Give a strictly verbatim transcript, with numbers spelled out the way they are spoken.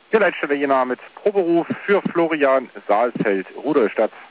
Die Leitstelle Jena mit Proberuf für Florian Saalfeld, Rudolstadt.